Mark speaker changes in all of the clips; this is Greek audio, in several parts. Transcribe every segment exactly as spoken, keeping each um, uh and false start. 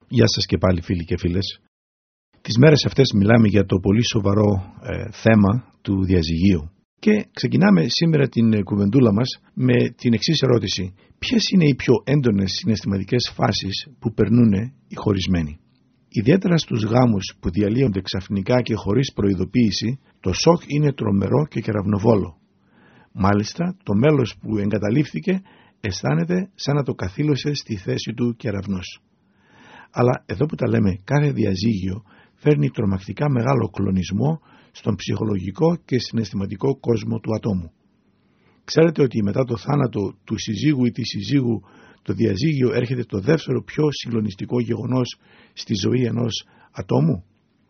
Speaker 1: Γεια σας και πάλι φίλοι και φίλες. Τις μέρες αυτές μιλάμε για το πολύ σοβαρό ε, θέμα του διαζυγίου. Και ξεκινάμε σήμερα την κουβεντούλα μας με την εξής ερώτηση. Ποιες είναι οι πιο έντονες συναισθηματικές φάσεις που περνούν οι χωρισμένοι? Ιδιαίτερα στους γάμους που διαλύονται ξαφνικά και χωρίς προειδοποίηση, το σοκ είναι τρομερό και κεραυνοβόλο. Μάλιστα, το μέλος που εγκαταλείφθηκε αισθάνεται σαν να το καθήλωσε στη θέση του κεραυνός. Αλλά εδώ που τα λέμε, κάθε διαζύγιο φέρνει τρομακτικά μεγάλο κλονισμό στον ψυχολογικό και συναισθηματικό κόσμο του ατόμου. Ξέρετε ότι μετά το θάνατο του συζύγου ή της συζύγου, το διαζύγιο έρχεται το δεύτερο πιο συγκλονιστικό γεγονός στη ζωή ενός ατόμου?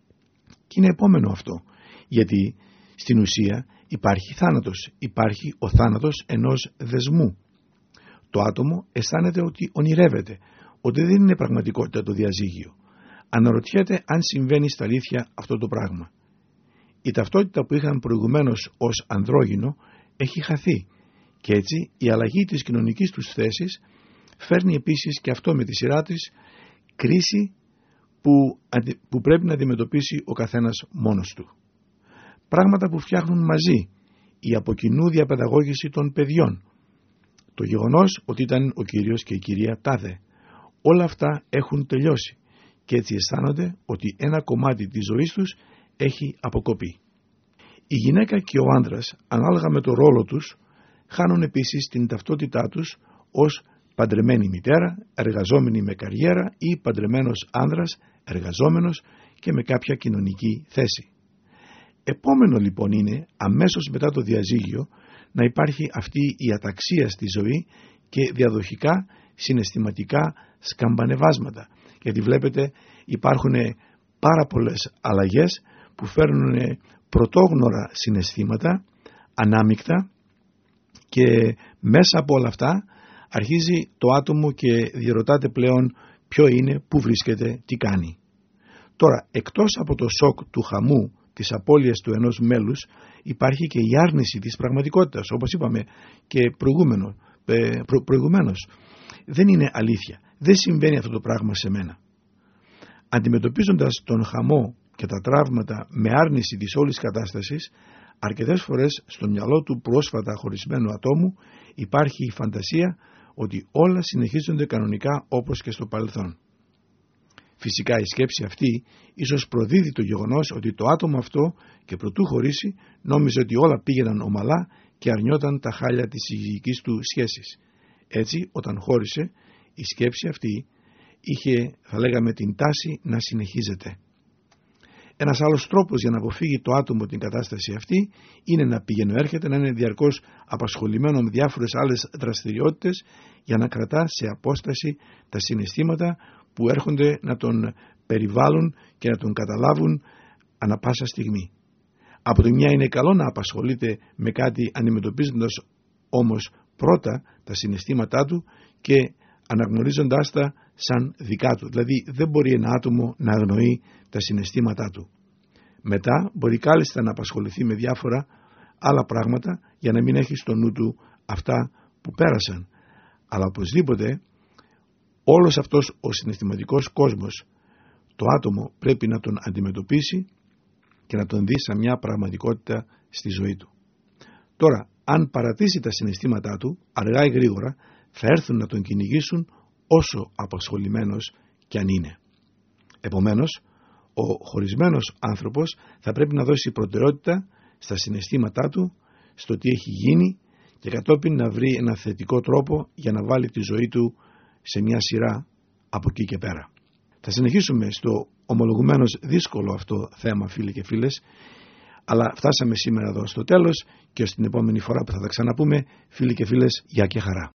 Speaker 1: Και είναι επόμενο αυτό, γιατί στην ουσία υπάρχει θάνατος, υπάρχει ο θάνατος ενός δεσμού. Το άτομο αισθάνεται ότι ονειρεύεται, ότι δεν είναι πραγματικότητα το διαζύγιο. Αναρωτιέται αν συμβαίνει στα αλήθεια αυτό το πράγμα. Η ταυτότητα που είχαν προηγουμένως ως ανδρόγυνο έχει χαθεί και έτσι η αλλαγή της κοινωνικής τους θέσης φέρνει επίσης και αυτό με τη σειρά της κρίση που, που πρέπει να αντιμετωπίσει ο καθένας μόνος του. Πράγματα που φτιάχνουν μαζί, η από κοινού διαπαιδαγώγηση των παιδιών, το γεγονός ότι ήταν ο κύριος και η κυρία τάδε, όλα αυτά έχουν τελειώσει και έτσι αισθάνονται ότι ένα κομμάτι της ζωής τους έχει αποκοπεί. Η γυναίκα και ο άντρας, ανάλογα με το ρόλο τους, χάνουν επίσης την ταυτότητά τους ως παντρεμένη μητέρα, εργαζόμενη με καριέρα ή παντρεμένος άνδρας, εργαζόμενος και με κάποια κοινωνική θέση. Επόμενο λοιπόν είναι, αμέσως μετά το διαζύγιο, να υπάρχει αυτή η αταξία στη ζωή και διαδοχικά συναισθηματικά σκαμπανεβάσματα. Γιατί βλέπετε υπάρχουν πάρα πολλές αλλαγές που φέρνουν πρωτόγνωρα συναισθήματα, ανάμεικτα, και μέσα από όλα αυτά αρχίζει το άτομο και διερωτάται πλέον ποιο είναι, πού βρίσκεται, τι κάνει. Τώρα, εκτός από το σοκ του χαμού, της απώλειας του ενός μέλους, υπάρχει και η άρνηση της πραγματικότητας, όπως είπαμε και προηγούμενο, προ, προηγουμένως. Δεν είναι αλήθεια. Δεν συμβαίνει αυτό το πράγμα σε μένα. Αντιμετωπίζοντας τον χαμό και τα τραύματα με άρνηση της όλης κατάστασης, αρκετές φορές στο μυαλό του πρόσφατα χωρισμένου ατόμου υπάρχει η φαντασία ότι όλα συνεχίζονται κανονικά όπως και στο παρελθόν. Φυσικά η σκέψη αυτή ίσως προδίδει το γεγονός ότι το άτομο αυτό και προτού χωρίσει νόμιζε ότι όλα πήγαιναν ομαλά και αρνιόταν τα χάλια της συζυγικής του σχέσης. Έτσι, όταν χώρισε, η σκέψη αυτή είχε, θα λέγαμε, την τάση να συνεχίζεται. Ένας άλλος τρόπος για να αποφύγει το άτομο την κατάσταση αυτή είναι να πηγαίνει έρχεται, να είναι διαρκώς απασχολημένο με διάφορες άλλες δραστηριότητες για να κρατά σε απόσταση τα συναισθήματα που έρχονται να τον περιβάλλουν και να τον καταλάβουν ανα πάσα στιγμή. Από τη μια είναι καλό να απασχολείται με κάτι αντιμετωπίζοντας όμως πρώτα τα συναισθήματά του και αναγνωρίζοντάς τα σαν δικά του. Δηλαδή δεν μπορεί ένα άτομο να αγνοεί τα συναισθήματά του. Μετά μπορεί κάλλιστα να απασχοληθεί με διάφορα άλλα πράγματα για να μην έχει στο νου του αυτά που πέρασαν. Αλλά οπωσδήποτε όλος αυτός ο συναισθηματικός κόσμος το άτομο πρέπει να τον αντιμετωπίσει και να τον δει σαν μια πραγματικότητα στη ζωή του. Τώρα, αν παρατήσει τα συναισθήματά του, αργά ή γρήγορα θα έρθουν να τον κυνηγήσουν όσο απασχολημένος κι αν είναι. Επομένως, ο χωρισμένος άνθρωπος θα πρέπει να δώσει προτεραιότητα στα συναισθήματά του, στο τι έχει γίνει και κατόπιν να βρει ένα θετικό τρόπο για να βάλει τη ζωή του σε μια σειρά από εκεί και πέρα. Θα συνεχίσουμε στο ομολογουμένως δύσκολο αυτό θέμα, φίλοι και φίλες, αλλά φτάσαμε σήμερα εδώ στο τέλος και στην επόμενη φορά που θα τα ξαναπούμε, φίλοι και φίλες, γεια και χαρά.